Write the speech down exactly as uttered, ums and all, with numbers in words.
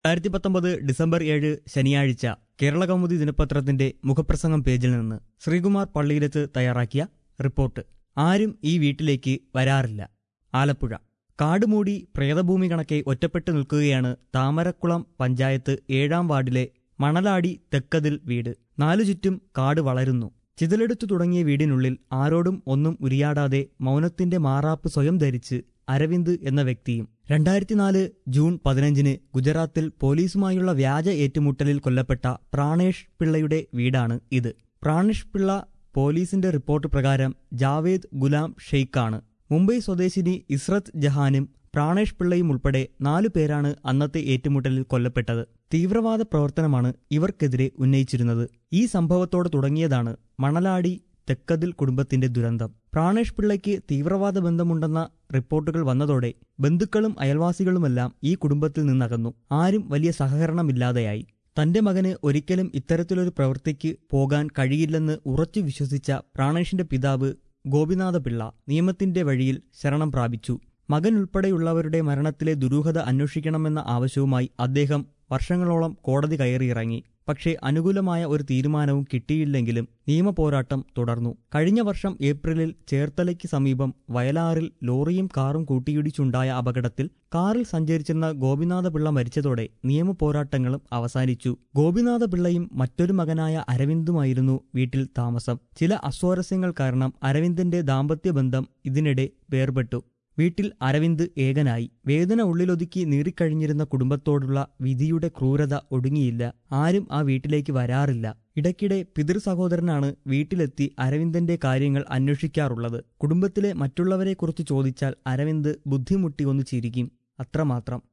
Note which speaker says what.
Speaker 1: രണ്ടായിരത്തി പത്തൊമ്പത് ഡിസംബർ ഏഴ് ശനിയാഴ്ച കേരളകൗമുദി ദിനപത്രത്തിന്റെ മുഖപ്രസംഗം പേജിൽ നിന്ന് ശ്രീകുമാർ പള്ളിയിലത്ത് തയ്യാറാക്കിയ റിപ്പോർട്ട്. ആരും ഈ വീട്ടിലേക്ക് വരാറില്ല. ആലപ്പുഴ. കാടുമൂടി പ്രേതഭൂമി കണക്കെ ഒറ്റപ്പെട്ടു നിൽക്കുകയാണ് താമരക്കുളം പഞ്ചായത്ത് ഏഴാം വാർഡിലെ മണലാടി തെക്കതിൽ വീട്. നാലു ചുറ്റും കാട് വളരുന്നു. ചിതലെടുത്തു തുടങ്ങിയ വീടിനുള്ളിൽ ആരോടും ഒന്നും ഉരിയാടാതെ മൗനത്തിന്റെ മാറാപ്പ് സ്വയം ധരിച്ച് അരവിന്ദ് എന്ന വ്യക്തിയും. രണ്ടായിരത്തി നാല് ജൂൺ പതിനഞ്ചിന് ഗുജറാത്തിൽ പോലീസുമായുള്ള വ്യാജ ഏറ്റുമുട്ടലിൽ കൊല്ലപ്പെട്ട പ്രാണേഷ് പിള്ളയുടെ വീടാണ് ഇത്. പ്രാണേഷ് പിള്ള പോലീസിന്റെ റിപ്പോർട്ട് പ്രകാരം ജാവേദ് ഗുലാം ഷെയ്ഖാണ്. മുംബൈ സ്വദേശിനി ഇസ്രത്ത് ജഹാനും പ്രാണേഷ് പിള്ളയും ഉൾപ്പെടെ നാലു പേരാണ് അന്നത്തെ ഏറ്റുമുട്ടലിൽ കൊല്ലപ്പെട്ടത്. തീവ്രവാദ പ്രവർത്തനമാണ് ഇവർക്കെതിരെ ഉന്നയിച്ചിരുന്നത്. ഈ സംഭവത്തോടെ തുടങ്ങിയതാണ് മണലാടി തെക്കതിൽ കുടുംബത്തിന്റെ ദുരന്തം. പ്രാണേഷ് പിള്ളയ്ക്ക് തീവ്രവാദ ബന്ധമുണ്ടെന്ന റിപ്പോർട്ടുകൾ വന്നതോടെ ബന്ധുക്കളും അയൽവാസികളുമെല്ലാം ഈ കുടുംബത്തിൽ നിന്നകന്നു. ആരും വലിയ സഹകരണമില്ലാതെയായി. തന്റെ മകന് ഒരിക്കലും ഇത്തരത്തിലൊരു പ്രവൃത്തിക്ക് പോകാൻ കഴിയില്ലെന്ന് ഉറച്ചു വിശ്വസിച്ച പ്രാണേഷിന്റെ പിതാവ് ഗോപിനാഥ പിള്ള നിയമത്തിന്റെ വഴിയിൽ ശരണം പ്രാപിച്ചു. മകൻ ഉൾപ്പെടെയുള്ളവരുടെ മരണത്തിലെ ദുരൂഹത അന്വേഷിക്കണമെന്ന ആവശ്യവുമായി അദ്ദേഹം വർഷങ്ങളോളം കോടതി കയറിയിറങ്ങി. പക്ഷേ അനുകൂലമായ ഒരു തീരുമാനവും കിട്ടിയില്ലെങ്കിലും നിയമപോരാട്ടം തുടർന്നു. കഴിഞ്ഞ വർഷം ഏപ്രിലിൽ ചേർത്തലയ്ക്ക് സമീപം വയലാറിൽ ലോറിയും കാറും കൂട്ടിയിടിച്ചുണ്ടായ അപകടത്തിൽ കാറിൽ സഞ്ചരിച്ചിരുന്ന ഗോപിനാഥ പിള്ള മരിച്ചതോടെ നിയമപോരാട്ടങ്ങളും അവസാനിച്ചു. ഗോപിനാഥ പിള്ളയും മറ്റൊരു മകനായ അരവിന്ദുമായിരുന്നു വീട്ടിൽ താമസം. ചില അസ്വാരസ്യങ്ങൾ കാരണം അരവിന്ദിന്റെ ദാമ്പത്യ ബന്ധം ഇതിനിടെ വേർപെട്ടു. വീട്ടിൽ അരവിന്ദ് ഏകനായി. വേദന ഉള്ളിലൊതുക്കി നീറിക്കഴിഞ്ഞിരുന്ന കുടുംബത്തോടുള്ള വിധിയുടെ ക്രൂരത ഒടുങ്ങിയില്ല. ആരും ആ വീട്ടിലേക്ക് വരാറില്ല. ഇടയ്ക്കിടെ പിതൃ സഹോദരനാണ് വീട്ടിലെത്തി അരവിന്ദന്റെ കാര്യങ്ങൾ അന്വേഷിക്കാറുള്ളത്. കുടുംബത്തിലെ മറ്റുള്ളവരെക്കുറിച്ച് ചോദിച്ചാൽ അരവിന്ദ് ബുദ്ധിമുട്ടി ഒന്ന് ചിരിക്കും. അത്രമാത്രം.